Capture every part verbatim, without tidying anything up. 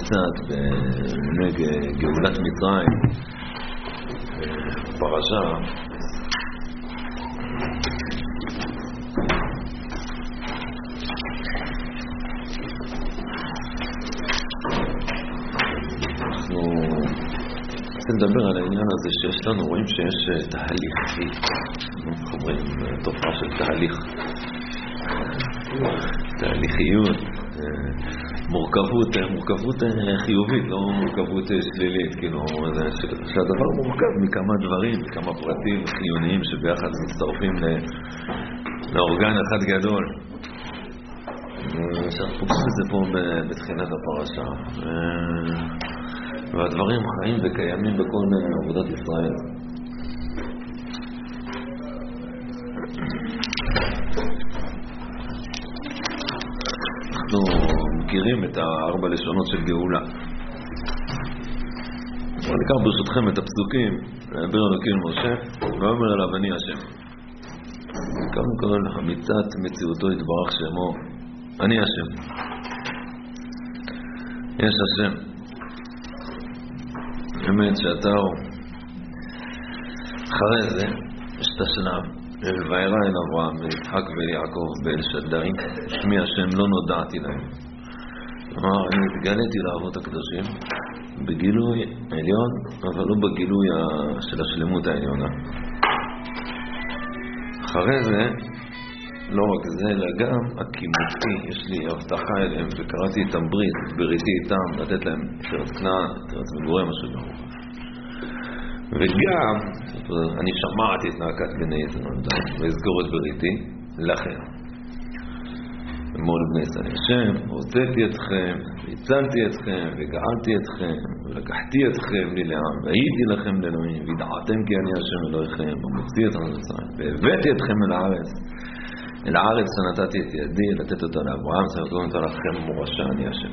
קצת בנגד גאולת מצרים, פרשה. אנחנו רוצים לדבר על העניין הזה שיש לנו, רואים שיש תהליך, אנחנו אומרים תופעה של תהליך, תהליכיות, מורכבות, מורכבות חיובית, לא מורכבות שלילית, כאילו, שהדבר מורכב מכמה דברים, מכמה פרטים חיוניים שביחד מצטרפים לאורגן אחד גדול. שאנחנו פוגשים את זה פה בתחילת הפרשה. והדברים חיים וקיימים בכל עבודת ישראל. אנחנו מכירים את הארבע לשונות של גאולה. אני אקח ברשותכם את הפסוקים, דבר אלוקים משה, ואומר אליו אני השם. קודם כל, אמיתת מציאותו יתברך שמו, אני השם. יש השם. אמת שאתה הוא. אחרי זה, יש את השלב. וירא אל אברהם ויצחק ויעקב ואל שדי, שמי השם לא נודעתי להם. כלומר, אני התגליתי לאבות הקדושים בגילוי עליון, אבל לא בגילוי של השלמות העליונה. אחרי זה, לא רק זה, אלא גם הקימותי, יש לי הבטחה אליהם, וקראתי איתם ברית, בריתי איתם, לתת להם ארץ כנען, ארץ מגורי, משהו ברוך. וגם, אני שמעתי את נאקת בני ישראל, ואזכור את בריתי, לכם. אמור לבני ישראל, השם, הוצאתי אתכם, והצלתי אתכם, וגאלתי אתכם, ולקחתי אתכם לי לעם, והייתי לכם לאלוהים, וידעתם כי אני השם אלוהיכם, ומוציא אתכם לצרים, והבאתי אתכם אל הארץ, אל הארץ שנתתי את ידי, לתת אותה לאברהם, שנתנו אותה לכם מורשה, אני השם.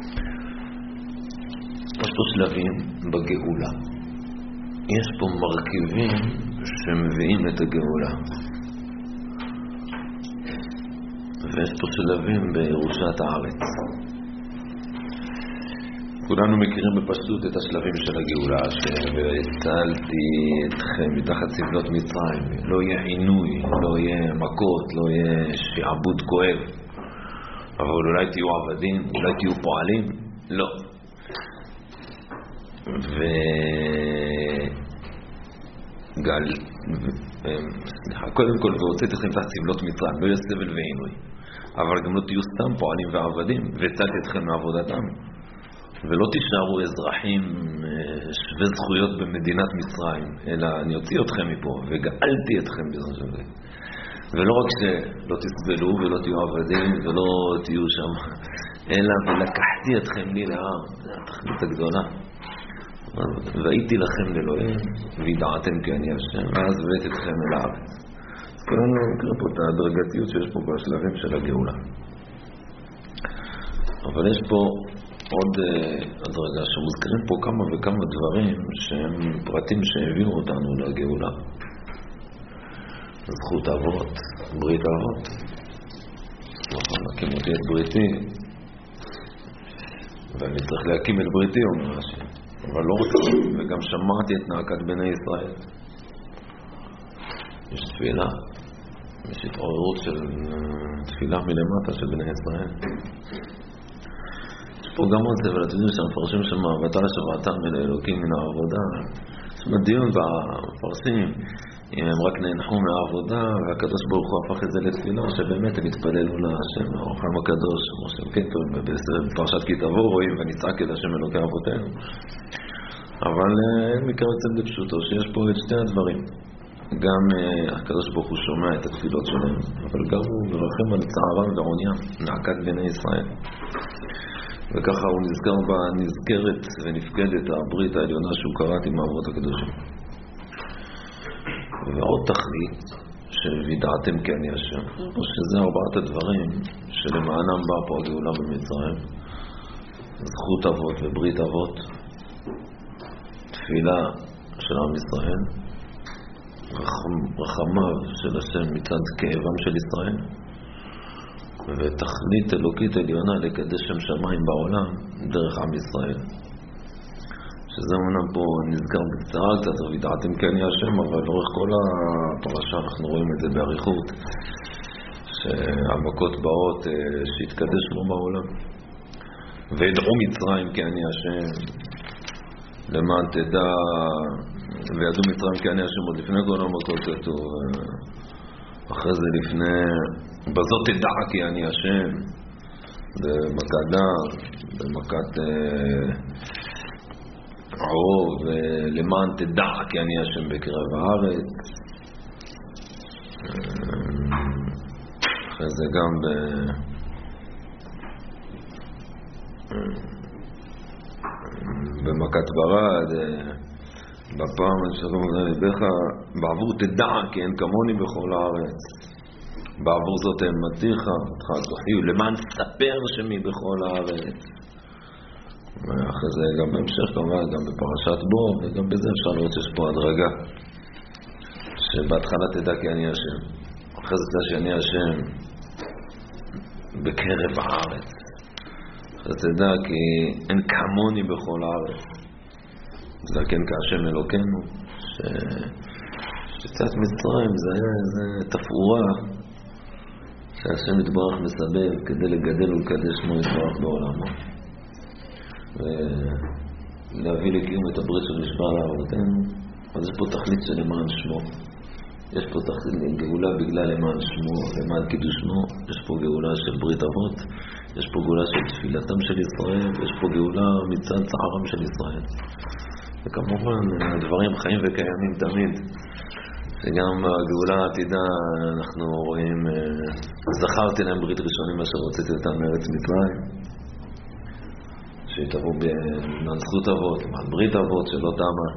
יש פה שלבים בגאולה. יש פה מרכיבים שמביאים את הגאולה. ויש פה שלבים בירושת הארץ. כולנו מכירים בפשטות את השלבים של הגאולה, שהצלתי אתכם מתחת סבלות מצרים. לא יהיה עינוי, לא יהיה מכות, לא יהיה שעבוד כואב. אבל אולי תהיו עבדים, אולי תהיו פועלים? לא. ו... גל... סליחה, קודם כל, והוצאתי אתכם תחת סבלות מצרים. לא יהיה סבל ועינוי. אבל גם לא תהיו סתם פועלים ועבדים, והצלתי אתכם מעבודתם. ולא תישארו אזרחים שווה זכויות במדינת מצרים, אלא אני אוציא אתכם מפה, וגאלתי אתכם בזמן שווה. ולא רק שלא תסבלו ולא תהיו עבדים ולא תהיו שם, אלא ולקחתי אתכם לי לעם, זו התכלית הגדולה. והייתי לכם לאלוהים, וידעתם כי אני השם, ואז הבאתי אתכם אל הארץ. אז כולנו נקרא פה את ההדרגתיות שיש פה בשלבים של הגאולה. אבל יש פה עוד הדרגה שמוזכרים פה כמה וכמה דברים שהם פרטים שהביאו אותנו לגאולה. זכות אבות, ברית אבות. נכון, להקים אותי את בריתי. ואני צריך להקים את בריתי, אומר השם. אבל לא רק, וגם שמעתי את נאקת בני ישראל. יש תפילה, יש התעוררות של תפילה מלמטה של בני ישראל. פה גם עוד זה, ולתודים שהמפרשים שם, ואתה לשבעתם אל האלוקים מן העבודה. יש בדיון בפרסים, אם הם רק נהנחו מהעבודה, והקדוש ברוך הוא הפך את זה לתפילה, שבאמת הם התפללו להשם, הרוחם הקדוש, כמו שהם כן טוב, בפרשת כי תבוא רואים, ונצעק את השם אלוקי אבותינו. אבל אין מקרה יוצא בפשוטו, שיש פה את שתי הדברים. גם הקדוש ברוך הוא שומע את התפילות שלהם, אבל גם הוא מרחם על צערם ועוניים, נעקת בני ישראל. וככה הוא נזכר בה, נזכרת ונפקדת הברית העליונה שהוא קראת עם האבות הקדושים. ועוד תכלית שווידעתם כי אני השם, או שזה ארבעת הדברים שלמענם בא פה הגאולה במצרים. זכות אבות וברית אבות, תפילה של עם ישראל, רחמיו של השם מצד כאבם של ישראל, ותכלית אלוקית עליונה לקדש שם שמיים בעולם דרך עם ישראל. שזה אמנם פה נזכר בקצרה קצת, וידעתם כי אני השם, אבל לאורך כל הפרשה אנחנו רואים את זה בעריכות, שהמכות באות שהתקדש לו בעולם. וידעו מצרים כי אני השם, למען תדע, וידעו מצרים כי אני השם, עוד לפני כל המכות כתוב, אחרי זה לפני, בזאת תדע כי אני השם, במכת דם, במכת עור, ולמען תדע כי אני השם בקרב הארץ. אחרי זה גם ב... במכת ברד, בפעם שלום לבך, בעבור תדע כי אין כמוני בכל הארץ, בעבור זאת אמתיך, למען ספר שמי בכל הארץ. ואחרי זה גם בהמשך כמובן, גם בפרשת בו, וגם בזה אפשר לראות שיש פה הדרגה, שבהתחלה תדע כי אני השם, אחרי זה תדע שאני השם בקרב הארץ, אחרי זה תדע כי אין כמוני בכל הארץ, זה כן כהשם אלוקינו, ש... שצאת מצרים זה היה איזה תפאורה שהשם יתברך מסבב כדי לגדל ולקדש שמו יתברך בעולמו, ולהביא לקיום את הברית של נשבע לאבותינו. אז יש פה תכלית של למען שמו, יש פה תכלית גאולה בגלל למען שמו, למען קידוש שמו, יש פה גאולה של ברית אבות, יש פה גאולה של תפילתם של ישראל, יש פה גאולה מצד צערם של ישראל. וכמובן דברים חיים וקיימים תמיד, שגם בגאולה העתידה אנחנו רואים, זכרתי להם ברית ראשונים אשר רציתי אותם מארץ מצרים, שתבוא למען זכות אבות, למען ברית אבות שלא תמה,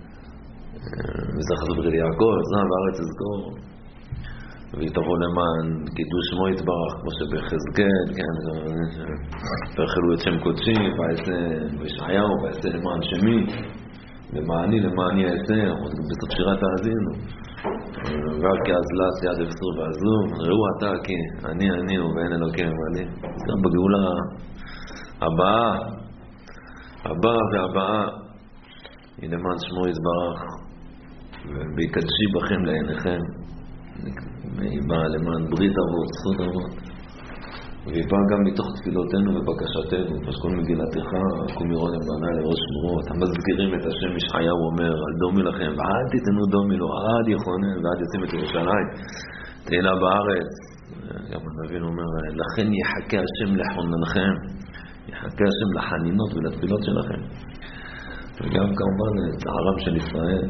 וזכר ברית יעקב, זרע בארץ אזכור, והיא תבוא למען קידוש שמו יתברך, כמו שבחזקאל, כן, והחלו את שם קודשי, וישעיהו, ויעשה למען שמי, למעני, למעני יעשה, בסוף שירת האזינו, ועל כי אזלס יד אפסור ועזוב, ראו אתה כי אני אני ואין אלוקים ואני. גם בגאולה הבאה, הבאה והבאה, היא למען שמו יתברך, וביקדשי בכם לעיניכם, והיא באה למען ברית אבות, זכות אבות, והיא באה גם מתוך תפילותינו ובקשתנו, פשקול מגילתך, קום ירון לבנה לראש שמורות, המזכירים את השם ישעיהו אומר, על דומי לכם, ועד תיתנו דומי לו, עד יכונן, ועד יוצאים את ירושלים, תהילה בארץ. גם הנביא אומר, לכן יחכה השם לחוננכם, יחכה השם לחנינות ולתפילות שלכם. וגם כמובן את הערם של ישראל,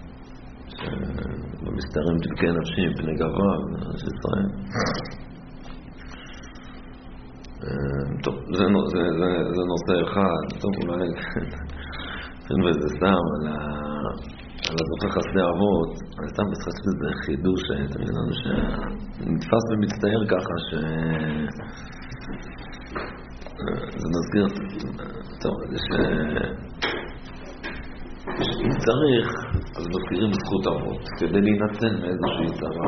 שבמסתרים תבכה נפשי פני גבה של ישראל. טוב, זה, זה, זה, זה נושא אחד. טוב, אולי כן, וזה סתם על, ה, על הזוכה חסדי אבות. אני סתם משחק שזה חידוש, תמיד לנו שנתפס ומצטייר ככה ש... זה מזכיר, טוב, זה ש... אם צריך, אז מזכירים זכות אבות, כדי להינצל מאיזושהי צרה.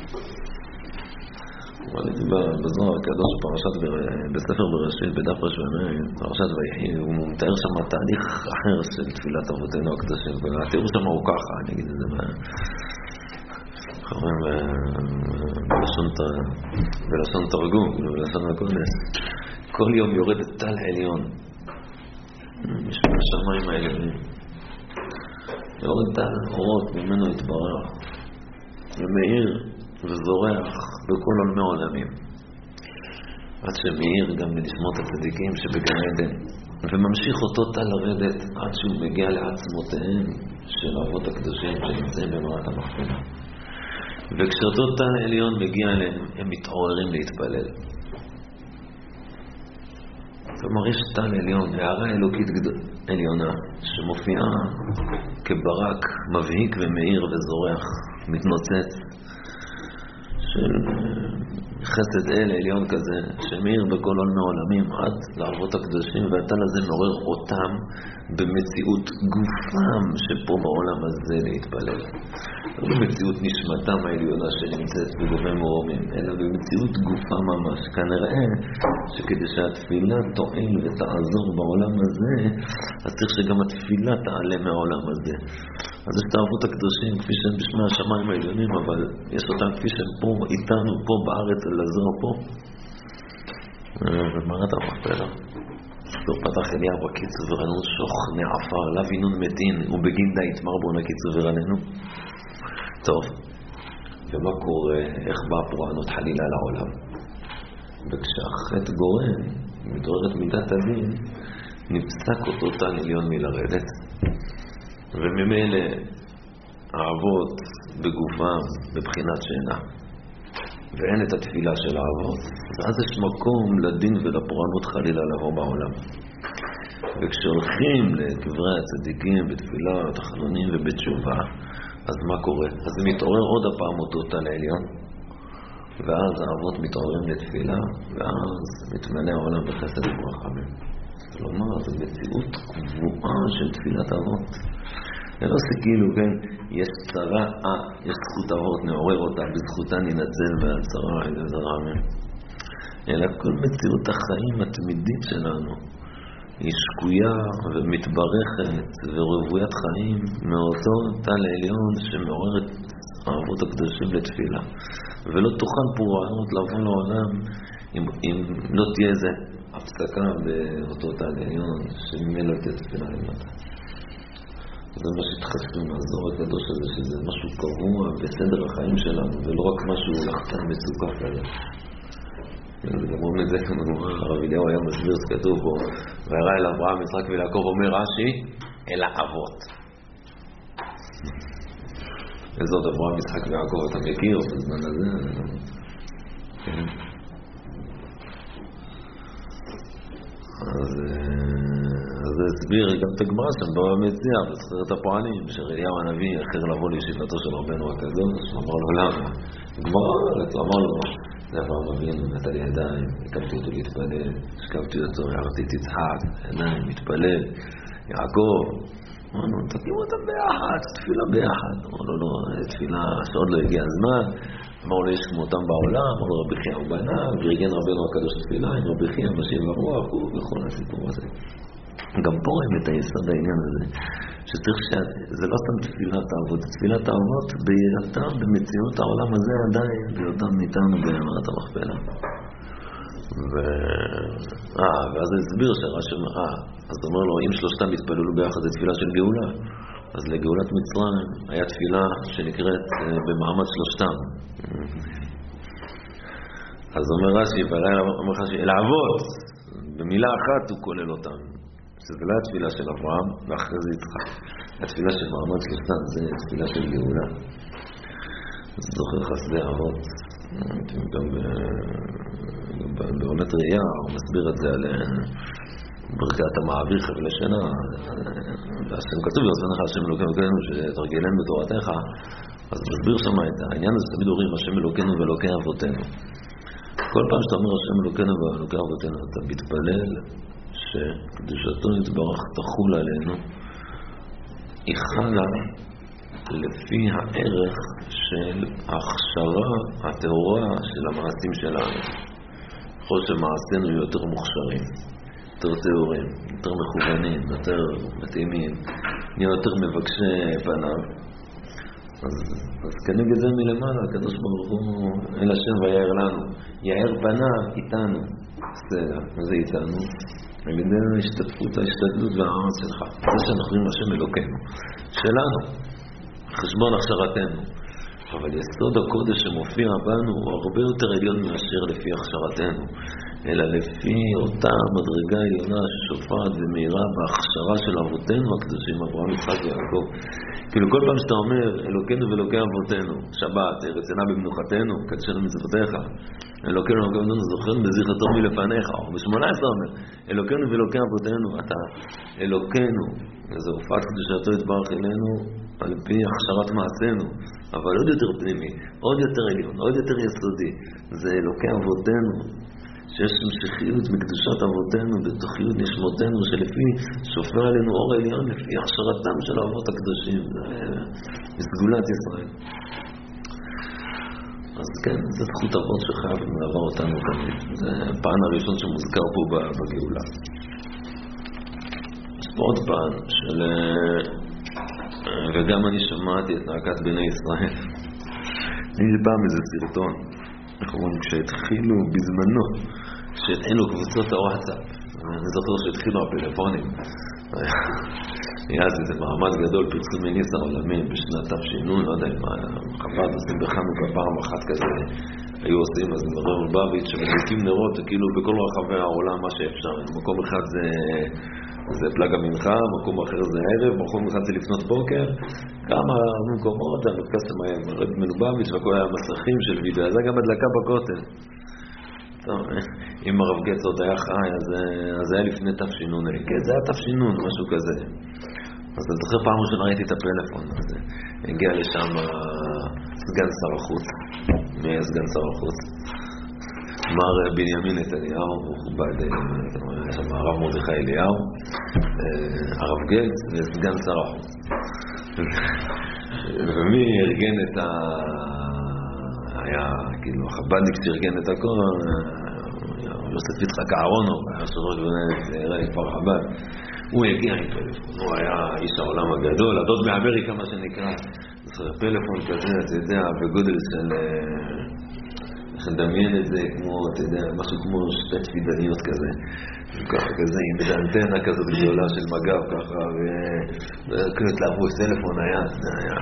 אבל בזוהר הקדוש פרשת בספר בראשית, בדף ראשון, פרשת ויחי, הוא מתאר שם תהליך אחר של תפילת אבותינו הקדושים, והתיאור שם הוא ככה, אני אגיד את זה בלשון תרגום, בלשון הקודש. כל יום יורד טל עליון, יש מהשמיים העליונים, יורד טל אורות ממנו יתברך, ומאיר וזורח בכל עולמי עולמים, עד שמאיר גם לנשמות הצדיקים שבגן עדן, וממשיך אותו טל לרדת עד שהוא מגיע לעצמותיהם של האבות הקדושים שנמצאים במערת המכפלה. וכשאותו טל עליון מגיע אליהם, הם מתעוררים להתפלל. כלומר, יש טל עליון, הערה אלוקית עליונה, שמופיעה כברק מבהיק ומאיר וזורח, מתנוצץ, של, חסד אל עליון כזה, שמאיר בכל עולמי עולמים עד לאבות הקדושים, והטל הזה מעורר אותם במציאות גופם שפה בעולם הזה להתפלל. לא במציאות נשמתם העליונה שנמצאת בגובי מרומים, אלא במציאות גופם ממש. כנראה שכדי שהתפילה תועיל ותעזור בעולם הזה, אז צריך שגם התפילה תעלה מהעולם הזה. אז יש את האבות הקדושים כפי שהם בשמי השמיים העליונים, אבל יש אותם כפי שהם פה איתנו, פה בארץ, לעזור פה. ומרת המכפלה. הוא פתח אליהו בקיצור ורנו שוכני עפר, עליו עינון מתין, ובגין די יתמר בו נקיצור ורננו. טוב, ומה קורה, איך באה פורענות חלילה לעולם? וכשהחטא גורם, מתעוררת מידת הדין, נפסק אותו תל עליון מלרדת. וממילא האבות בגופם בבחינת שינה, ואין את התפילה של האבות, ואז יש מקום לדין ולפורענות חלילה לבוא בעולם. וכשהולכים לקברי הצדיקים בתפילה, תחנונים ובתשובה, אז מה קורה? אז זה מתעורר עוד הפעם אותו תל עליון, ואז האבות מתעוררים לתפילה, ואז מתמלא העולם בחסד וברחמים. כלומר, זו מציאות קבועה של תפילת אבות. זה לא שכאילו, כן, יש צרה, אה, יש זכות אבות, נעורר אותה, בזכותה ננצל והצרה, איזה זרמים. אלא כל מציאות החיים התמידית שלנו היא שקויה ומתברכת ורבוית חיים מאותו תל עליון שמעורר את האבות הקדושים לתפילה. ולא תוכל פורענות לבוא לעולם אם, אם לא תהיה איזה הפסקה באותו תל עליון שממילא תהיה תפילה למטה. זה מה שהתחסנו מהזור הקדוש הזה, שזה משהו קבוע בסדר החיים שלנו, ולא רק משהו לחתן מצוקה כזה. גם אומרים את זה, הרב אליהו היה מסביר, שכתוב בו, והראה אל אברהם, יצחק ויעקב, אומר רש"י, אל האבות. איזו אברהם, יצחק ויעקב, אתה מכיר בזמן הזה? אז... אז זה הסביר גם את הגמרא שם במציאה, בספרת הפועלים, שאליהו הנביא אחר לבוא לישיבתו של רבנו הקדוש, אמר לו למה? גמרא, אמר לו, זה אברהם אבינו, נתן לי ידיים, הקמתי אותו להתפלל, השכבתי אותו, הערתי את יצחק, עיניים, מתפלל, יעקב, אמרנו, תקימו אותם ביחד, תפילה ביחד, אמר לו, לא, תפילה שעוד לא הגיע הזמן, אמר לו, יש כמותם בעולם, אמר לו, רבי חייא הוא בנה, וארגן רבנו הקדוש תפילה, עם רבי חייא משיב הרוח, וכל הסיפור הזה. גם פה רואים את היסוד העניין הזה, שצריך שזה לא סתם תפילת האבות, תפילת האבות בהיותם במציאות העולם הזה עדיין, בהיותם איתנו במערת המכפלה. ו... אה, ואז זה הסביר שהרש"י אומר, אה, אז אומר לו, אם שלושתם התפללו ביחד, זה תפילה של גאולה, אז לגאולת מצרים היה תפילה שנקראת במעמד שלושתם. אז אומר רש"י, אומר רש"י, אל האבות, במילה אחת הוא כולל אותם. שזה לא התפילה של אברהם, ואחרי זה יצחק. התפילה של מעמד שלושתם, זה תפילה של גאולה. זה זוכר חסדי אבות. גם בעונת ראייה, הוא מסביר את זה על ברכת המעביר חבלי שנה. והשם כתוב, ועוזן לך השם אלוקינו אלוקינו, שתרגלנו בתורתך. אז הוא מסביר שם את העניין הזה, תמיד אומרים השם אלוקינו ואלוקי אבותינו. כל פעם שאתה אומר השם אלוקינו ואלוקי אבותינו, אתה מתפלל שקדושתו יתברך תחול עלינו, היא חלה לפי הערך של ההכשרה הטהורה של המעשים שלנו. ככל שמעשינו יותר מוכשרים, יותר טהורים, יותר מכוונים, יותר מתאימים, נהיה יותר מבקשי פניו. אז, אז כנגד זה מלמעלה, הקדוש ברוך הוא אל השם ויער לנו, יער פניו איתנו. בסדר, מה זה איתנו? על ידי ההשתתפות, ההשתדלות והארץ שלך. זה שאנחנו רואים השם אלוקינו, שלנו, חשבון הכשרתנו. אבל יסוד הקודש שמופיע בנו הוא הרבה יותר עליון מאשר לפי הכשרתנו, אלא לפי אותה מדרגה עליונה ששופעת ומהירה בהכשרה של אבותינו הקדושים, אברהם, יצחק ויעקב. כאילו כל פעם שאתה אומר אלוקינו ואלוקי אבותינו, שבת, רצנה במנוחתנו, קדשנו מצוותיך, אלוקינו ואלוקי אבותינו זוכרנו בזכר טוב מלפניך, או ב-שמונה עשרה אומר, אלוקינו ואלוקי אבותינו, אתה אלוקינו, וזו הופעת קדושתו יתברך אלינו על פי הכשרת מעשינו, אבל עוד יותר פנימי, עוד יותר עליון, עוד יותר יסודי. זה אלוקי אבותינו, שיש המשכיות בקדושת אבותינו, בתוכיות נשמותינו, שלפי שופר עלינו אור עליון, לפי הכשרתם של האבות הקדושים. זה סגולת ישראל. אז כן, זה זכות אבות שחייב לעבור אותנו תמיד. זה הפען הראשון שמוזכר פה בגאולה. יש פה עוד פען של... וגם אני שמעתי את נעקת בני ישראל. אני זה פעם איזה סרטון. אנחנו אומרים, כשהתחילו בזמנו, כשהתחילו קבוצות הוואטסאפ, אני זוכר שהתחילו הפלאפונים. היה איזה מעמד גדול, פרסום מניס העולמים בשנת תש"ן, לא יודע מה, חב"ד עושים בחנוכה פעם אחת כזה, היו עושים, אז מרב לובביץ' שמדליקים נרות, כאילו בכל רחבי העולם מה שאפשר. מקום אחד זה, זה פלג המנחה, מקום אחר זה ערב, מקום אחד זה לפנות בוקר, כמה מקומות, המרכז שמיים, מרב מלובביץ' וכל היה מסכים של וידאו, זה גם הדלקה בכותל. טוב, אם הרב גץ עוד היה חי, אז זה היה לפני תפשינון, כן, זה היה תפשינון, משהו כזה. אז אני זוכר פעם ראשונה ראיתי את הפלאפון, אז הגיע לשם סגן שר החוץ, מי היה סגן שר החוץ? מר בנימין נתניהו, מכובד, שם הרב מרדכי אליהו, הרב גץ וסגן שר החוץ. ומי ארגן את ה... היה, כאילו, החב"דניק שארגן את הכל, יוסף יצחק אהרונוב, היה שורש בני כפר חב"ד. הוא הגיע עם פלאפון, הוא היה איש העולם הגדול, הדוד מאמריקה מה שנקרא. זה פלאפון כזה, אתה יודע, בגודל של... איך נדמיין את זה, כמו, אתה יודע, משהו כמו שתי תפידניות כזה. ככה כזה, עם איזה אנטנה כזאת גדולה של מג"ב, ככה, וכאילו תלעבו טלפון היד, זה היה...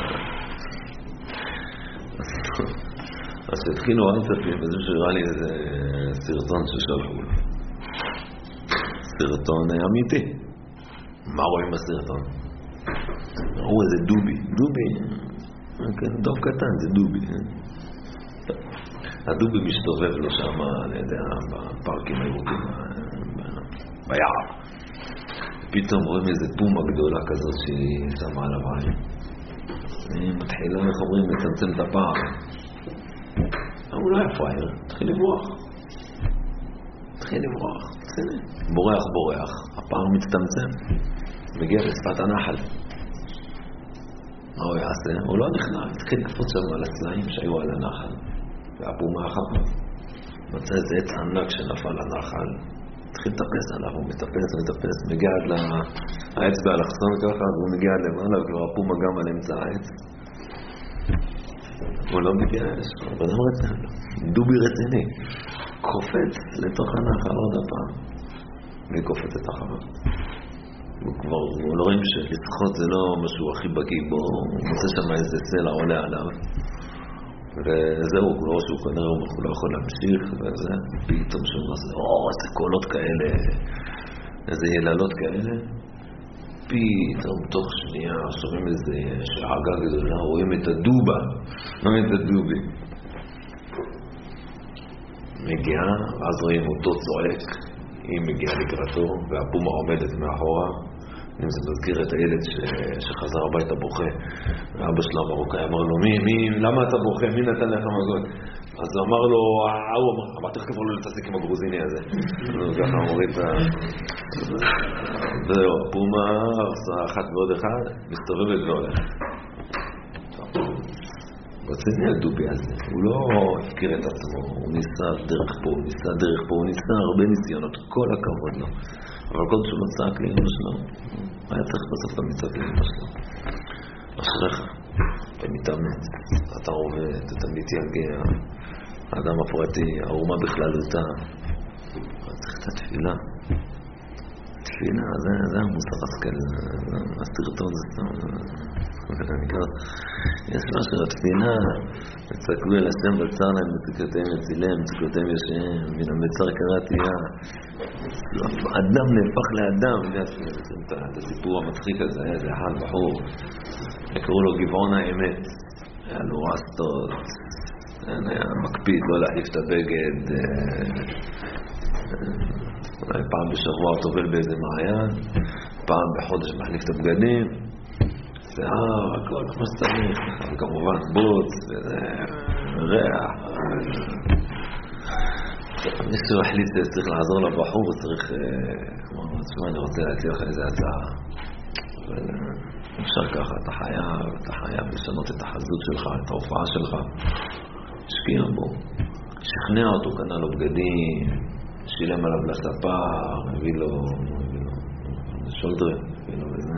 אז שהתחילו וואטסאפים, וזה שראה לי איזה סרטון ששלחו לו. סרטון אמיתי. מה רואים בסרטון? ראו איזה דובי. דובי, דוב קטן, זה דובי. הדובי מסתובב לו שם, אני יודע, בפארקים הירוקים, ביער. פתאום רואים איזה פומה גדולה כזאת שהיא שמה על המים. היא מתחילה, איך אומרים, לצמצם את הפער. הוא לא היה פרייר, תתחיל לברוח. תתחיל לברוח, בסדר. בורח, בורח, הפער מצטמצם. מגיע לשפת הנחל. מה הוא יעשה? הוא לא נכנע, תתחיל לקפוץ שם על הסלעים שהיו על הנחל. והפומה אחת. מצא איזה עץ ענק שנפל לנחל. תתחיל לטפס עליו, הוא מטפס ומטפס, מגיע עד לאצבע אלכסון ככה, והוא מגיע עד למעלה, וכבר הפומה גם על אמצע העץ. הוא לא מתייאש, הוא בדם רציני, דובי רציני, קופץ לתוך הנחל עוד הפעם, והיא קופצת אחריו. הוא כבר, הוא לא רואים שלשחות זה לא משהו הכי בקיא בו, הוא מוצא שם איזה סלע עולה עליו, וזהו, לא שהוא כנראה, הוא לא יכול להמשיך, וזה, פתאום שהוא עושה, או, איזה קולות כאלה, איזה יללות כאלה, פתאום תוך שנייה שומעים איזה שעגה גדולה, רואים את הדובה, רואים את הדובי. מגיעה, ואז רואים אותו צועק, היא מגיעה לקראתו, והפומה עומדת מאחורה. אם זה מזכיר את הילד ש... שחזר הביתה בוכה, ואבא שלו המרוקאי אמר לו, מי, מי, למה אתה בוכה? מי נתן לך מגות? אז הוא אמר לו, הוא אמר, אבל תכף לא להתעסק עם הגרוזיני הזה. וככה אמורים את ה... זהו, פומה, אחת ועוד אחד, מסתובבת והולך. רציני הדובי הזה, הוא לא הפקיר את עצמו, הוא ניסה דרך פה, הוא ניסה דרך פה, הוא ניסה הרבה ניסיונות, כל הכבוד לו. אבל כל שהוא מצא לאמא שלו, היה צריך בסוף גם מצא לאמא שלו. אשריך, אתה מתאמץ, אתה עובד, אתה מתייגע, האדם הפרטי, האומה בכללותה, צריך את התפילה. תפילה, זה, זה המוסר השכל, הסרטון זה סתם, יש משהו, התפילה, תסתכלו אל השם בצר להם, מצוקותיהם יצילם, מצוקותיהם ישם, מן המצר קראתי, אדם נהפך לאדם, את הסיפור המצחיק הזה, היה איזה אחד בחור, יקראו לו גבעון האמת, היה לו רסטות, היה מקפיד לא להחליף את הבגד, אולי פעם בשבוע טובל באיזה מעיין, פעם בחודש מחליף את הבגדים, שיער, הכל כמו שצריך, וכמובן בוץ, וריח. מישהו החליט שצריך לעזור לבחור, צריך, כמו, תשמע, אני רוצה להציע לך איזה הצעה. אפשר ככה, אתה חייב, אתה חייב לשנות את החזות שלך, את ההופעה שלך. השקיע בו, שכנע אותו, קנה לו בגדים, שילם עליו לספה, הביא לו, הביא לו, שולדרים, הביא לו וזה,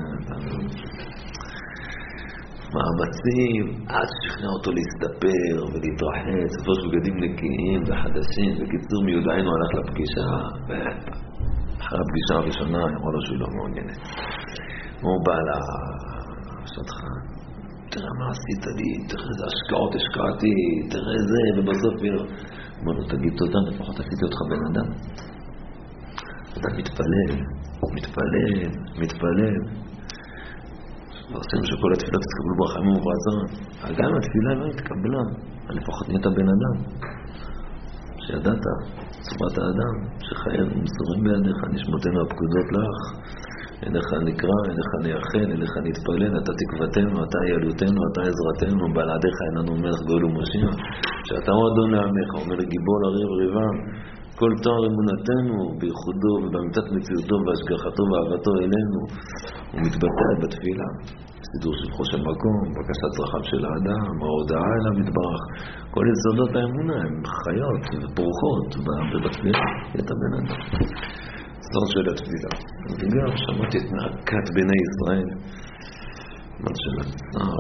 מאמצים, עד שכנע אותו להסתפר ולהתרחץ, לבוש בגדים נקיים וחדשים, בקיצור מיודענו הלך לפגישה, ואחרי הפגישה הראשונה אמרו לו שהוא לא מעוניינת. הוא בא לה, שתך, תראה מה עשית לי, תראה איזה השקעות השקעתי, תראה זה, ובסוף אמר לו, תגיד תודה, לפחות עשיתי אותך בן אדם. אתה מתפלל, מתפלל, מתפלל. ועושים שכל התפילות תתקבלו ברחמים וברצון. גם התפילה לא התקבלה, לפחות נהיית בן אדם. שידעת, צורת האדם, שחייב מסורים בידיך, נשמותינו הפקודות לך. אליך נקרא, אליך נייחל, אליך נתפלל, אתה תקוותנו, אתה ילותנו, אתה עזרתנו, בלעדיך אין לנו מלך גואל ומשיח. שאתה הוא אדון לעמך, אומר גיבור לריב ריבם, כל תואר אמונתנו, בייחודו ובאמיתת מציאותו והשגחתו ואהבתו אלינו, הוא מתבטא בתפילה. סידור שבחו של מקום, בקשת צרכיו של האדם, ההודעה אליו מתברך. כל יסודות האמונה הם חיות ופורחות בתפילה, את הבן אדם. זאת של התפילה. וגם שמעתי את נעקת בני ישראל. מה של הצער?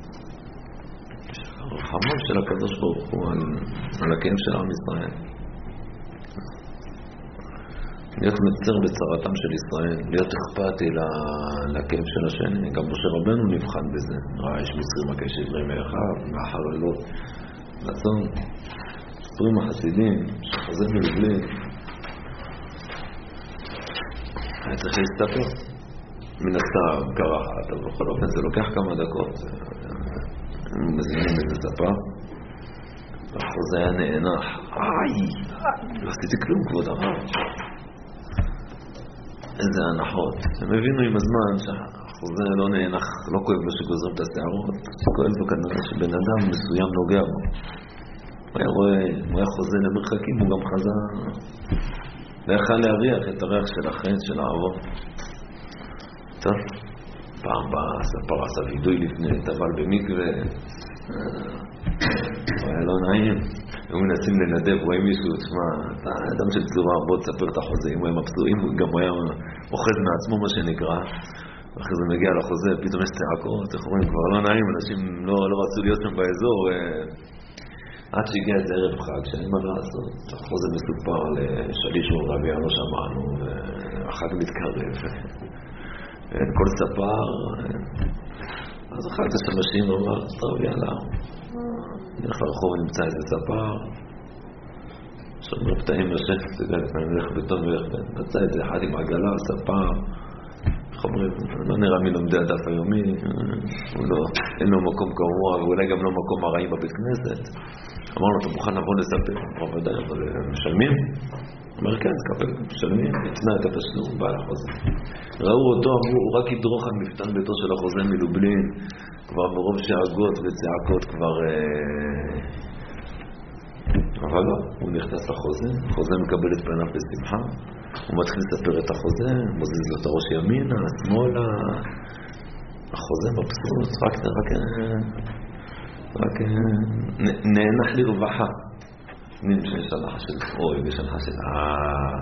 הרחמון של הקדוש ברוך הוא על, על הכאב של עם ישראל. להיות מצר בצרתם של ישראל, להיות אכפתי לכאב של השני. גם משה רבנו נבחן בזה. ראה איש מצרי מכה שברי מאחיו, מאחר אלו רצון. ספרים החסידים, שחוזר מלבלין, היה צריך להסתפר. מן הסתם, קרחת, אבל בכל אופן זה לוקח כמה דקות. מזמינים איזה ספה, והחוזה היה נאנח. איי, לא עשיתי כלום, כבוד הרב. איזה הנחות. הם הבינו עם הזמן שהחוזה לא נאנח, לא כואב לו שגוזרים את השערות, כואב לו כנראה שבן אדם מסוים נוגע בו. הוא היה רואה, הוא היה חוזה למרחקים, הוא גם חזה... ויכל להריח את הריח של החץ, של העבור. טוב, פעם באה הספר עשה וידוי לפני, טבל במקווה. הוא היה לא נעים. היו מנסים לנדב, רואים מישהו, תשמע, אתה אדם של צורה, בוא תספר את החוזה. אם הוא היה מבסועים, גם הוא היה אוחז מעצמו, מה שנקרא. ואחרי זה מגיע לחוזה, פתאום יש צעקות, איך אומרים, כבר לא נעים, אנשים לא, לא רצו להיות שם באזור. עד שהגיע את זה ערב חג, שאין מה לעשות. החוזה מסופר לשליש ורביע, לא שמענו, והחג מתקרב. כל ספר, אז אחר כך אנשים אמר, טוב, יאללה, נלך לרחוב ונמצא איזה ספר, שומר פתאים לשף, נלך בטון ולכבד, מצא את זה אחד עם עגלה, ספר, איך אומרים, לא נראה מי לומדי הדף היומי, אין לו מקום קרוע, ואולי גם לא מקום הרעי בבית כנסת. אמרנו, אתה מוכן לבוא לספר? אמרו, ודאי, אבל משלמים? אומר, כן, תקבל, משלמים, יתנה את התשלום, בא לחוזה. ראו אותו, אמרו, הוא רק ידרוך על מפתן ביתו של החוזה מלובלין, כבר ברוב שאגות וצעקות כבר... אבל לא, הוא נכנס לחוזה, החוזה מקבל את פניו בשמחה, הוא מתחיל לספר את החוזה, מוזיז לו את הראש ימינה, שמאלה, החוזה מבסוט, רק, רק, רק נאנח לרווחה. יש הלכה של אוי, ויש הלכה של אה...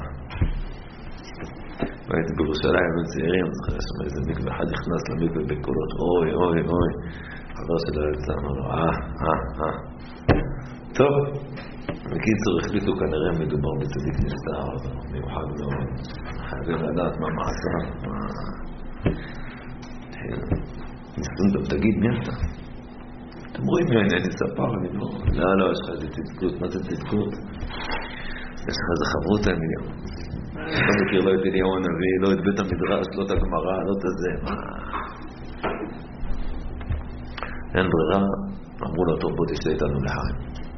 והייתי בירושלים, הם צעירים, זוכר, יש שם איזה מקווה, אחד נכנס למקווה בקולות, אוי, אוי, אוי, חבר שלו יצא, אמר לו, אה, אה, אה. טוב, בקיצור, החליטו כנראה מדובר בצדיק נסתר, מיוחד מאוד, חייבים לדעת מה מעשה, מה... ניסון, תגיד, מי אתה? אתם רואים ממני, אני ספר, אני לא... לא, לא, יש לך איזה צדקות, מה זה צדקות? יש לך איזה חברות המיליון. אתה מכיר לא את אליהו הנביא, לא את בית המדרש, לא את הגמרא, לא את הזה, מה? אין ברירה, אמרו לו, טוב, בוא תשתה איתנו לחיים.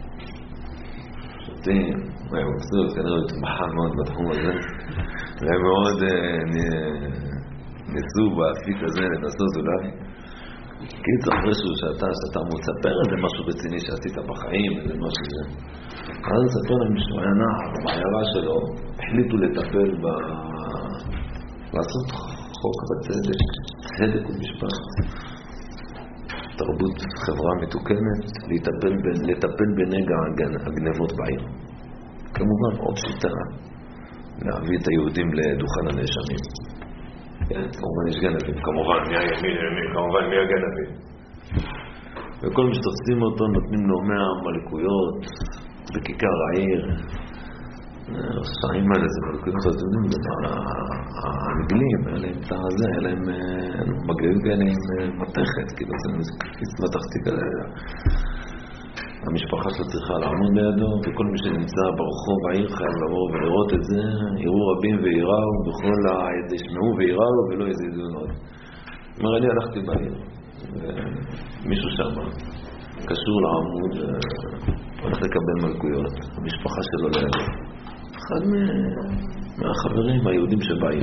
שותים, והם מבסוט, כנראה הוא התמחה מאוד בתחום הזה, והם מאוד ניסו באפיק הזה לנסות אולי. קיצור, אחרי שהוא שאתה, שאתה מספר איזה משהו רציני שעשית בחיים, איזה משהו זה. אז ספר להם שהוא היה נער, בעיירה שלו, החליטו לטפל ב... לעשות חוק בצדק, צדק ומשפט. תרבות חברה מתוקנת, לטפל, לטפל בנגע הגנבות בעיר. כמובן, עוד שיטה, להביא את היהודים לדוכן הנאשמים. כמובן יש גנבים, כמובן מי הימין, כמובן מי הגנבים. וכל מי שתופסים אותו נותנים לו מאה מלכויות בכיכר העיר. השעים האלה זה מלכויות חזונים, האנגלים, אלה עם תא הזה, אלה עם מגעים כאלה עם מתכת, כאילו זה כפיס מתכתי כאלה. המשפחה שלו צריכה לעמוד לידו, וכל מי שנמצא ברחוב העיר חייב לבוא ולראות את זה, יראו רבים ויראו, בכל העד ישמעו ויראו ולא יזיזו עוד. אומר, אני הלכתי בעיר, ומישהו שם קשור לעמוד, הולך לקבל מלכויות, המשפחה שלו לידו. אחד מהחברים היהודים שבעיר.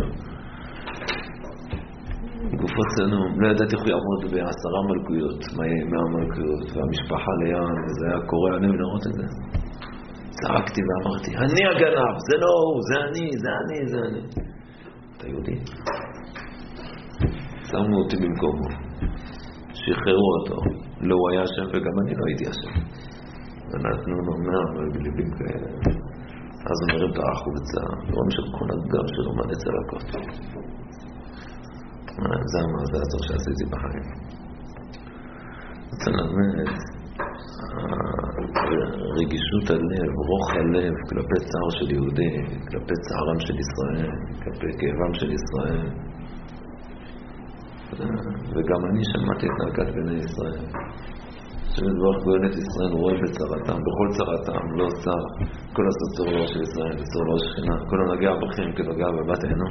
גופות צנום, לא ידעתי איך הוא יעמוד בעשרה מלכויות, מאה מלכויות, והמשפחה ליד, וזה היה קורא, אני לראות את זה. צעקתי ואמרתי, אני הגנב, זה לא הוא, זה אני, זה אני, זה אני. אתה יהודי? שמו אותי במקומו, שחררו אותו, לא הוא היה השם וגם אני לא הייתי השם. ונתנו לו מאה מלגליבים כאלה. אז הוא מרים את החולצה, רואים שכל הגם שלו מלא צלקות. זה המעשה הטוב שעשיתי בחיים. רוצה ללמד רגישות הלב, רוח הלב כלפי צער של יהודי, כלפי צערם של ישראל, כלפי כאבם של ישראל. וגם אני שמעתי את נהגת בני ישראל. שבדברך גואל את ישראל רואה בצרתם, בכל צרתם, לא צר, כל לעשות צור לאור של ישראל, צור לאור שכינה, כל הנגע בכם כנגע בבת עינו.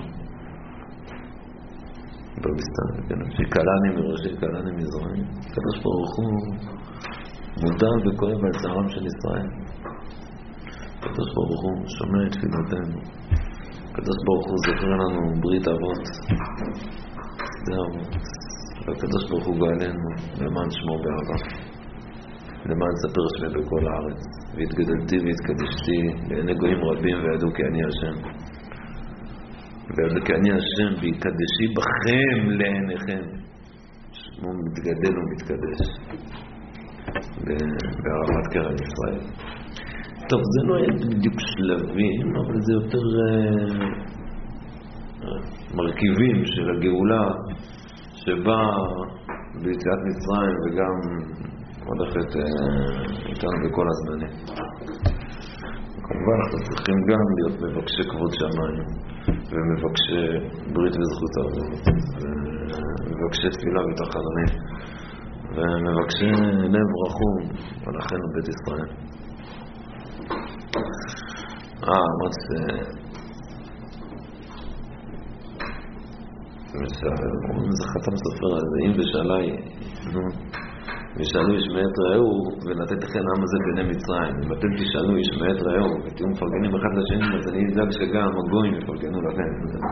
ברביסטן, שקלני מראשי, קלני מזרעים. הקדוש ברוך הוא מודע וכואב על צערם של ישראל. הקדוש ברוך הוא שומע את תפילותינו. הקדוש ברוך הוא זוכר לנו ברית אבות. זה אבות. והקדוש ברוך הוא גואלנו למען שמו באהבה. למען ספר שמי בכל הארץ. והתגדלתי והתקדשתי לעיני גויים רבים וידעו כי אני השם. וידעו כי אני השם ויקדשי בכם לעיניכם. שמו מתגדל ומתקדש. בהרמת קרן ישראל. טוב, זה לא היה בדיוק שלבים, אבל זה יותר מרכיבים של הגאולה שבא ביציאת מצרים וגם הולכת איתנו בכל הזמנים. כמובן אנחנו צריכים גם להיות מבקשי כבוד שמיים ומבקשי ברית וזכות אבות ומבקשי תפילה ותחנונים ומבקשי לב רחום על אחינו בית ישראל. אה, אמרת ש... זה חתם סופר הזה, אם ושאלי, נו, ושאלו איש מאת ראו ונתת לכם העם הזה בני מצרים. אם אתם תשאלו איש מאת ראו ותהיו מפרגנים אחד לשני, אז אני אדאג שגם הגויים יפרגנו לכם.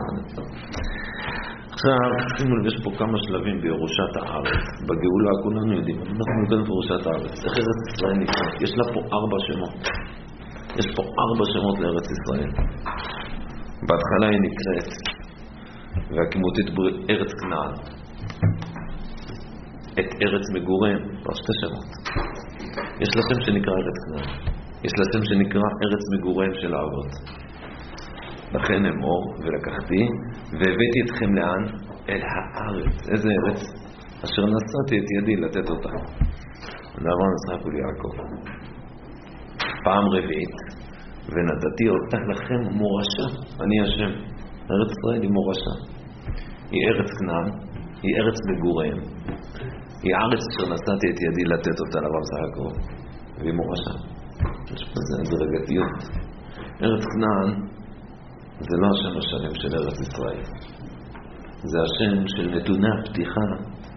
עכשיו, שימו לב, יש פה כמה שלבים בירושת הארץ. בגאולה כולנו יודעים, אנחנו נותנים את ירושת הארץ. איך ארץ ישראל נקראת? יש לה פה ארבע שמות. יש פה ארבע שמות לארץ ישראל. בהתחלה היא נקראת, והכימותית ארץ כנען. את ארץ מגוריהם, כבר שתי שמות. יש לה שם שנקרא ארץ כנען. יש לה שם שנקרא ארץ מגוריהם של האבות. לכן אמור ולקחתי, והבאתי אתכם לאן? אל הארץ. איזה ארץ? אשר נשאתי את ידי לתת אותה. לאברהם יצחק וליעקב. פעם רביעית, ונתתי אותה לכם מורשה. אני השם. ארץ ישראל היא מורשה. היא ארץ כנען, היא ארץ מגוריהם. היא הארץ אשר נשאתי את ידי לתת אותה לאברהם יצחק והיא מורשה. יש פה איזה הדרגתיות. ארץ כנען זה לא השם השלם של ארץ ישראל. זה השם של נתוני הפתיחה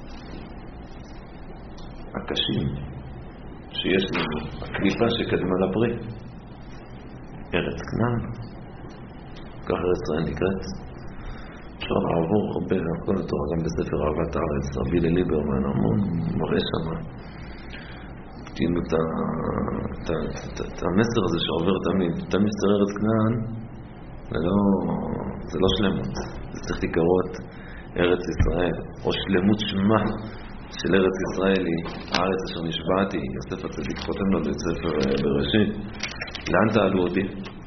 הקשים שיש לנו, הקליפה שקדמה לפרי. ארץ כנען, כך ארץ ישראל נקראת. אפשר לעבור הרבה על כל התורה, גם בספר אהבת הארץ, רבי לליברמן, המון מראה שם. כאילו את המסר הזה שעובר תמיד, תמיד סתר ארץ כנען, זה לא שלמות, זה צריך לקרות ארץ ישראל, או שלמות שמה של ארץ ישראל היא הארץ אשר נשבעתי, יוסף הצדיק חותם לו בספר בראשית. לאן תעלו אותי?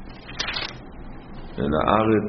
אל הארץ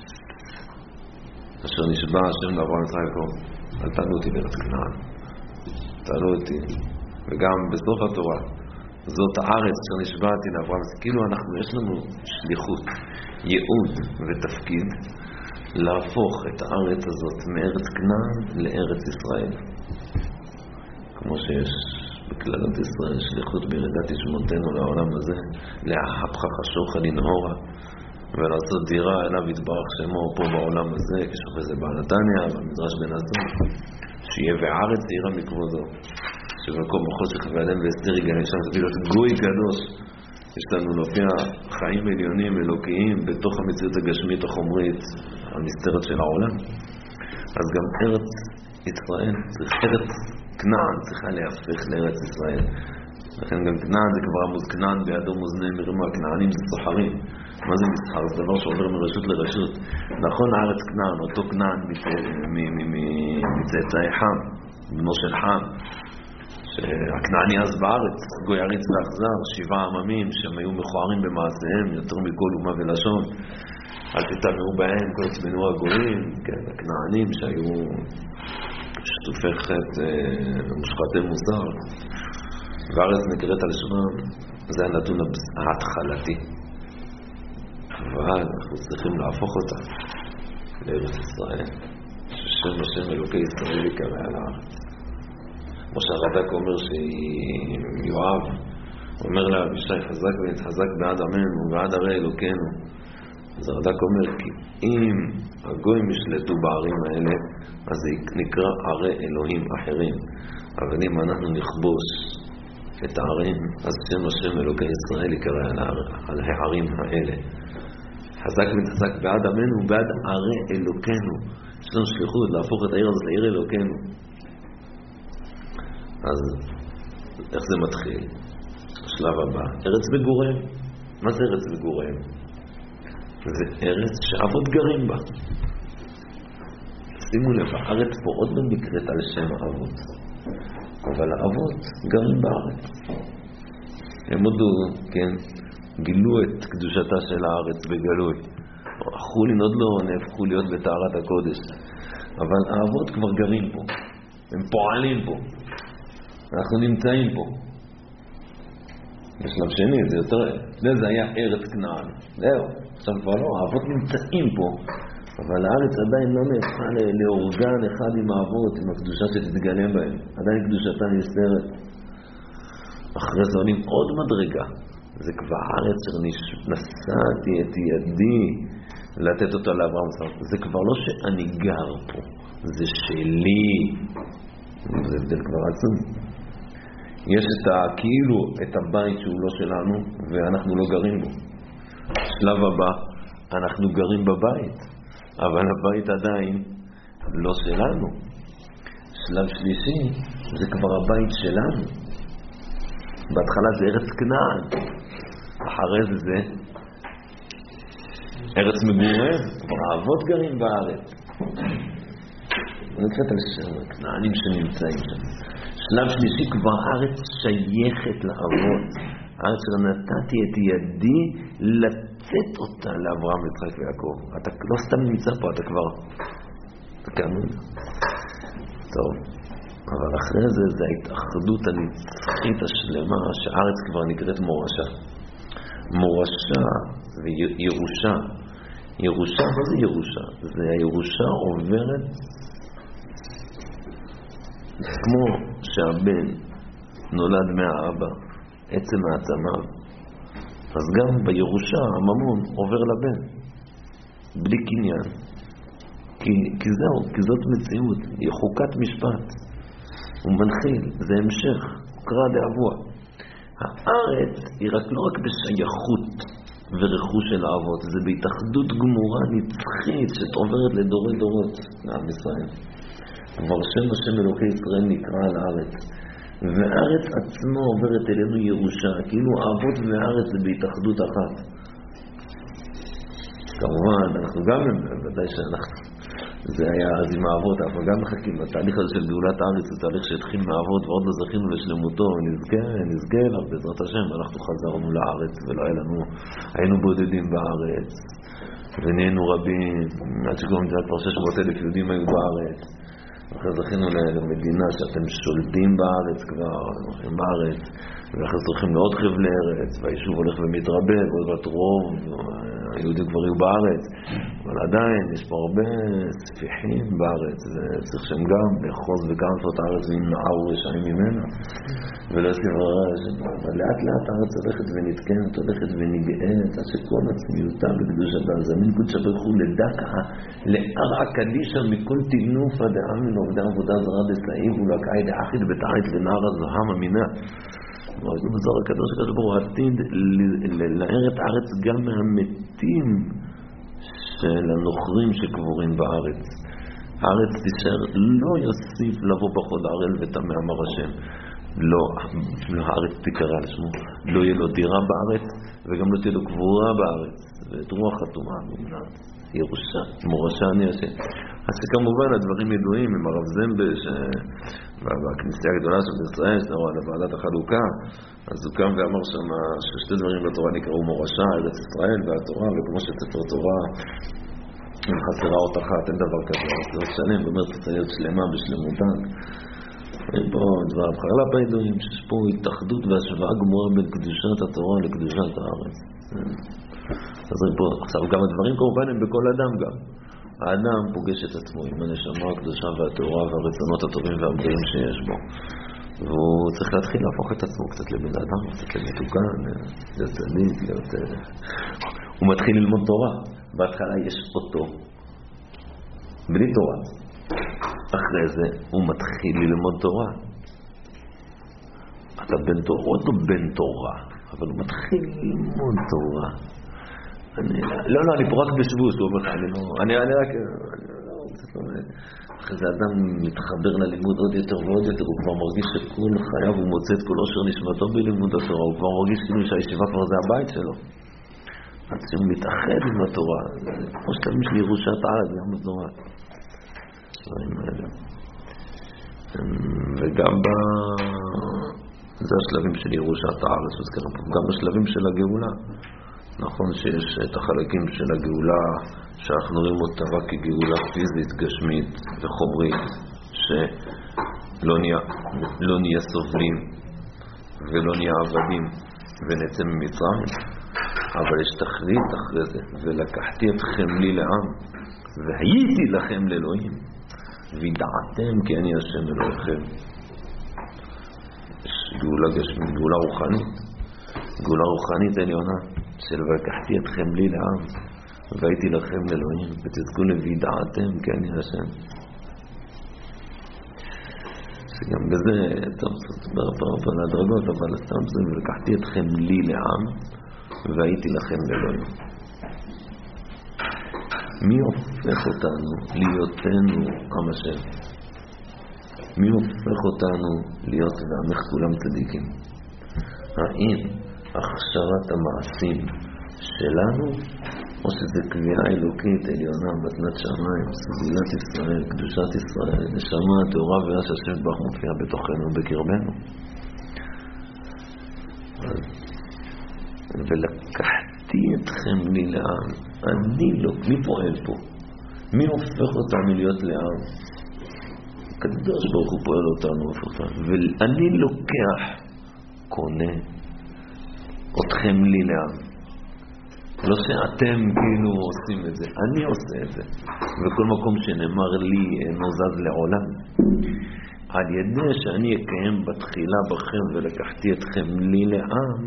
אשר נשבע השם לאברהם יצחק ויעקב. אל תעלו אותי בארץ כנען, תעלו אותי. וגם בסוף התורה, זאת הארץ אשר נשבעתי לאברהם. כאילו אנחנו, יש לנו שליחות, ייעוד ותפקיד להפוך את הארץ הזאת מארץ כנען לארץ ישראל. כמו שיש בכללות ישראל שליחות בירידת ישמותינו לעולם הזה, להפכה חשוכה לנהורה ולעשות דירה אליו יתברך שמו פה בעולם הזה, כשחווה זה בעלתניה במדרש בן עזור, שיהיה וערץ עירה מכבודו, שבמקום בחושך ואדם והסתר יגלה שם, זה להיות גוי קדוש. יש לנו להופיע חיים עליונים אלוקיים בתוך המציאות הגשמית החומרית המסתרת של העולם. אז גם ארץ ישראל, ארץ כנען צריכה להפך לארץ ישראל. לכן גם כנען זה כבר עמוד כנען בידו מאזני מרימה. כנענים זה סוחרים. מה זה מסחר? זה דבר שעובר מרשות לרשות. נכון, הארץ כנען, אותו כנען מצאצאי חם, בנו של חם, שהכנעני אז בארץ, גוי עריץ ואכזר, שבעה עממים שהם היו מכוערים במעשיהם יותר מכל אומה ולשון. אל תתאמרו בהם, כל עצמנו הגויים, כן, הכנענים שהיו שטופי חטא, מושחתי מוסר. והארץ נקראת על שמם, זה הנתון ההתחלתי. אבל אנחנו צריכים להפוך אותה לארץ ישראל, ששם השם אלוקי ישראל יקרא על הארץ. כמו שהרד"ק אומר שיואב אומר לה, אבישי חזק ונתחזק בעד עמנו ובעד ערי אלוקינו. אז הרד"ק אומר, כי אם הגויים ישלטו בערים האלה, אז זה נקרא ערי אלוהים אחרים. אבל אם אנחנו נכבוש את הערים, אז שם השם אלוקי ישראל יקרא על הערים האלה. חזק ונתחזק בעד עמנו ובעד ערי אלוקינו. יש לנו שליחות להפוך את העיר הזאת לעיר אלוקינו. אז איך זה מתחיל? השלב הבא, ארץ מגוריהם. מה זה ארץ מגוריהם? זה ארץ שאבות גרים בה. שימו לב, הארץ פה עוד לא נקראת על שם אבות, אבל האבות גרים בארץ. הם הודו, כן, גילו את קדושתה של הארץ בגלוי. החולין עוד לא נהפכו להיות בטהרת הקודש, אבל האבות כבר גרים פה, הם פועלים פה, אנחנו נמצאים פה. בשלב שני זה יותר, זה היה ארץ כנען, זהו, עכשיו כבר לא, האבות נמצאים פה, אבל הארץ עדיין לא נהפכה לאורגן אחד עם האבות, עם הקדושה שתתגלם בהם, עדיין קדושתה נסתרת. אחרי זה עולים עוד מדרגה, זה כבר הארץ שנשאתי את ידי לתת אותה לאברהם. זה כבר לא שאני גר פה, זה שלי. זה הבדל כבר עצום. יש את ה, כאילו את הבית שהוא לא שלנו ואנחנו לא גרים בו. שלב הבא, אנחנו גרים בבית, אבל הבית עדיין לא שלנו. שלב שלישי, זה כבר הבית שלנו. בהתחלה זה ארץ כנען, אחרי זה זה ארץ מגוריהם, כבר האבות גרים בארץ. אני קצת על שם, כנענים שנמצאים שם. שלב שלישי, כבר הארץ שייכת לאבות. הארץ שנתתי את ידי לצאת אותה לאברהם, יצחק ויעקב. אתה לא סתם נמצא פה, אתה כבר... אתה כאמון. טוב. אבל אחרי זה, זה ההתאחדות הנצחית השלמה, שהארץ כבר נקראת מורשה. מורשה וירושה. ירושה, מה זה ירושה? זה הירושה עוברת כמו שהבן נולד מהאבא, עצם העצמיו. אז גם בירושה הממון עובר לבן, בלי קניין. כי, כי זהו, כי זאת מציאות, היא חוקת משפט. הוא מנחיל, זה המשך, קרא דאבוע. הארץ היא רק לא רק בשייכות ורכוש של האבות. זה בהתאחדות גמורה נצחית שתעוברת לדורי דורות לעם ישראל. כבר שם השם אלוקי ישראל נקרא על הארץ. והארץ עצמה עוברת אלינו ירושה, כאילו האבות והארץ זה בהתאחדות אחת. כמובן, אנחנו גם, ודאי שאנחנו, זה היה אז עם האבות, אנחנו גם מחכים. התהליך הזה של גאולת הארץ זה תהליך שהתחיל מהאבות ועוד לא זכינו לשלמותו, ונזכה, נזכה אליו בעזרת השם. אנחנו חזרנו לארץ ולא היה לנו, היינו בודדים בארץ, ונהיינו רבים, עד שכבר מדינת כבר שש מאות אלף יהודים היו בארץ. אחרי זכינו למדינה שאתם שולטים בארץ כבר, הולכים בארץ, ואחרי זוכים לעוד חבלי ארץ, והיישוב הולך ומתרבה, ועוד בת רוב, היהודים כבר יהיו בארץ, אבל עדיין יש פה הרבה ספיחים בארץ, וצריך שהם גם לאחוז וכנפות הארץ וימנעו רשעים ממנה, ולא סברה, אבל לאט לאט הארץ הולכת ונתקנת, הולכת ונגעת, עד שכל עצמיותה בקדושתה, זמין קודש ברוך הוא לדקה, לארע קדישה מכל תינופה דעמין עובדי עבודה זרה דסלעים, ולקאי דאחית בתעית ונער הזוהם אמינה. זה מזור הקדוש הקדוש ברוך הוא עתיד לאר את הארץ גם מהמתים של הנוכרים שקבורים בארץ. הארץ תישאר, לא יוסיף לבוא פחות הראל ותמה אמר השם. לא, הארץ תקרא לשמו, לא יהיה לו דירה בארץ וגם לא תהיה לו קבורה בארץ, ואת רוח חתומה במנת ירושה, מורשה אני השם. אז שכמובן הדברים ידועים עם הרב זמבה בכנסייה הגדולה של ישראל, שנראה על ועדת החלוקה, אז הוא קם ואמר שם ששתי דברים בתורה נקראו מורשה, ארץ ישראל והתורה, וכמו שספר תורה אם חסרה אות אחת, אין דבר כזה, זה לא שלם, ואומרת להיות שלמה בשלמותה. פה דבר הבחרל"פ הידועים, שיש פה התאחדות והשוואה גמורה בין קדושת התורה לקדושת הארץ. אז פה, עכשיו גם הדברים כמובן הם בכל אדם גם. האדם פוגש את עצמו עם הנשמה הקדושה והתורה והרצונות הטובים והגדולים שיש בו. והוא צריך להתחיל להפוך את עצמו קצת לבן אדם, קצת למתוקן, להיות צדיק, להיות... הוא מתחיל ללמוד תורה. בהתחלה יש אותו, בלי תורה. אחרי זה הוא מתחיל ללמוד תורה. אתה בן תורה, הוא לא בן תורה, אבל הוא מתחיל ללמוד תורה. אני, לא, לא, אני פה רק בשבוש, הוא אומר, אני לא, אני, אני רק, אני לא, אחרי זה אדם מתחבר ללימוד עוד יותר ועוד יותר, הוא כבר מרגיש שכל חייו הוא מוצא את כל אושר נשמתו בלימוד התורה, הוא כבר מרגיש כאילו שהישיבה כבר זה הבית שלו. עד שהוא מתאחד עם התורה, כמו שתלמים של ירושת הארץ, גם בתורה. דברים האלה. וגם ב... זה השלבים של ירושת הארץ, גם בשלבים של הגאולה. נכון שיש את החלקים של הגאולה שאנחנו רואים אותה רק כגאולה פיזית, גשמית וחומרית, שלא נהיה, לא נהיה סובלים ולא נהיה עבדים ונצא ממצרים, אבל יש תכלית אחרי זה. ולקחתי אתכם לי לעם והייתי לכם לאלוהים וידעתם כי אני השם אלוהיכם. יש גאולה גשמית, גאולה רוחנית, גאולה רוחנית עליונה של ולקחתי אתכם לי לעם והייתי לכם לאלוהים ותזכו לוידעתם כי אני השם. שגם בזה טוב, זה להדרגות, אבל סתם זה ולקחתי אתכם לי לעם והייתי לכם לאלוהים. מי הופך אותנו להיותנו עם השם? מי הופך אותנו להיות ועמך כולם צדיקים? האם הכשרת המעשים שלנו, או שזה קביעה אלוקית עליונה, מתנת שמיים, סגולת ישראל, קדושת ישראל, נשמה, תאורה ויש השם בך מופיע בתוכנו ובקרבנו? ולקחתי אתכם לי לעם. אני לא, מי פועל פה? מי הופך אותנו להיות לעם? הקדוש ברוך הוא פועל אותנו, הופך אותנו. ואני לוקח, קונה אתכם לי לעם. לא שאתם כאילו עושים את זה, אני עושה את זה. וכל מקום שנאמר לי אינו זז לעולם. על ידי שאני אקיים בתחילה בכם ולקחתי אתכם לי לעם,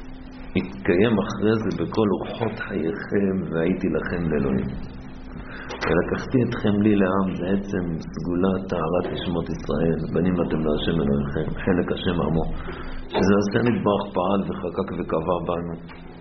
יתקיים אחרי זה בכל אורחות חייכם והייתי לכם לאלוהים. ולקחתי אתכם לי לעם, זה עצם סגולת טהרת לשמות ישראל, בנים אתם להשם אלוהיכם, חלק השם עמו, שזה השם יתברך פעל וחקק וקבע בנו.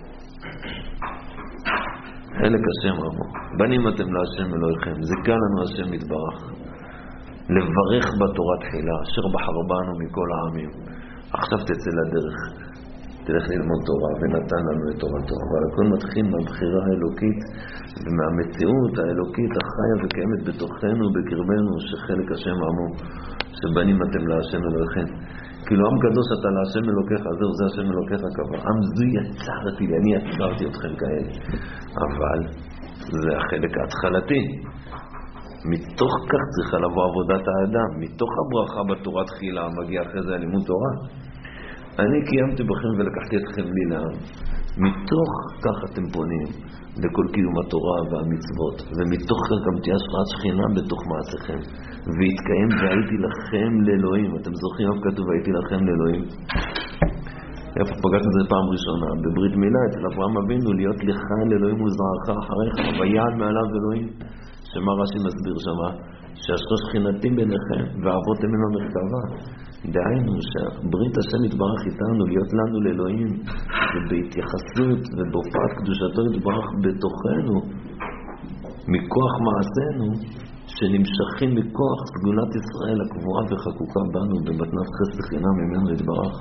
חלק השם עמו, בנים אתם להשם אלוהיכם, זה כאן לנו השם יתברך. לברך בתורה תחילה, אשר בחר בנו מכל העמים. עכשיו תצא לדרך, תלך ללמוד תורה, ונתן לנו את תורתו. אבל הכל מתחיל מהבחירה האלוקית ומהמציאות האלוקית החיה וקיימת בתוכנו, בקרבנו, שחלק השם עמו, שבנים אתם להשם אלוהיכם. כאילו עם קדוש אתה להשם אלוקיך, זהו, זה השם אלוקיך קבע. עם זו יצרתי לי, אני יצרתי אתכם כאלה. אבל זה החלק ההתחלתי. מתוך כך צריכה לבוא עבודת האדם, מתוך הברכה בתורה תחילה, מגיע אחרי זה לימוד תורה. אני קיימתי בכם ולקחתי אתכם לי לעם. מתוך כך אתם פונים לכל קיום התורה והמצוות, ומתוך כך גם תהיה השראת שכינה בתוך מעשיכם. והתקיים והייתי לכם לאלוהים. אתם זוכרים אף כתוב והייתי לכם לאלוהים? איפה פגשנו את זה פעם ראשונה? בברית מילה אצל אברהם אבינו, להיות לך לאלוהים וזרעך אחריך, ויעד מעליו אלוהים. שמה רש"י מסביר שמה? שאשרי שכינתי ביניכם ואבות ממנו מרכבה. דהיינו שברית השם יתברך איתנו, להיות לנו לאלוהים, ובהתייחסות ובהופעת קדושתו יתברך בתוכנו, מכוח מעשינו, שנמשכים מכוח סגולת ישראל הקבועה וחקוקה בנו במתנת חסד חינם ממנו יתברך.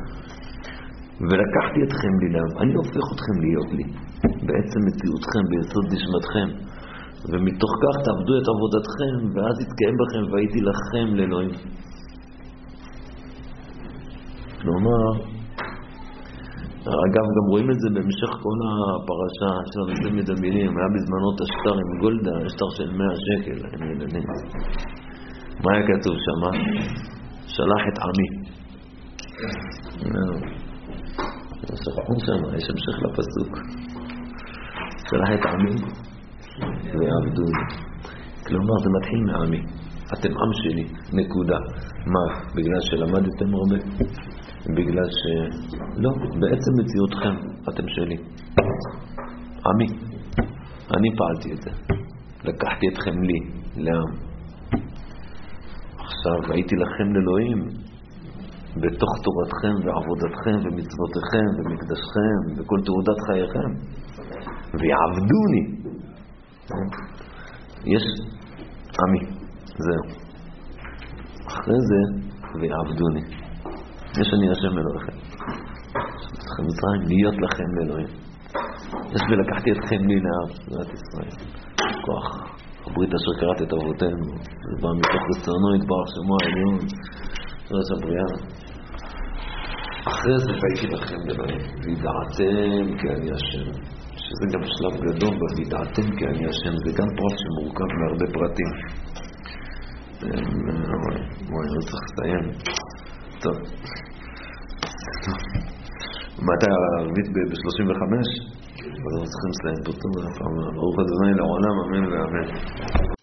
ולקחתי אתכם לי לעם, אני הופך אתכם להיות לי, בעצם מציאותכם, ביסוד נשמתכם, ומתוך כך תעבדו את עבודתכם, ואז יתקיים בכם והייתי לכם לאלוהים. כלומר, אגב, גם רואים את זה בהמשך כל הפרשה של המסלמת המילים. היה בזמנו תשטר עם גולדה, השטר של מאה שקל, אני ילדים. מה היה כתוב שם? שלח את עמי. שכחו שם, יש המשך לפסוק. שלח את עמי ועבדו. כלומר, זה מתחיל מעמי. אתם עם שלי, נקודה. מה? בגלל שלמדתם הרבה? בגלל ש... לא, בעצם מציאותכם, אתם שלי. עמי. אני פעלתי את זה. לקחתי אתכם לי, לעם. עכשיו, הייתי לכם לאלוהים, בתוך תורתכם ועבודתכם ומצוותיכם ומקדשכם וכל תעודת חייכם. ויעבדוני. יש עמי. זהו. אחרי זה, ויעבדוני. יש אני השם אלוהיכם. אתכם מצרים, להיות לכם לאלוהים. יש ולקחתי אתכם לי לעם, זאת ישראל. כוח. הברית אשר קראת את אבותינו. זה בא מתוך רצונו, יתברך שמו העליון. זאת הבריאה. אחרי זה והייתי לכם לאלוהים. וידעתם כי אני השם. שזה גם שלב גדול, וידעתם כי אני השם. זה גם פרט שמורכב מהרבה פרטים. בואי, אני צריך לסיים. טוב. מתי הערבית ב-שלושים וחמש? אז אנחנו צריכים לסיים פה. טוב, ברוך ה' לעולם, אמן ואמן.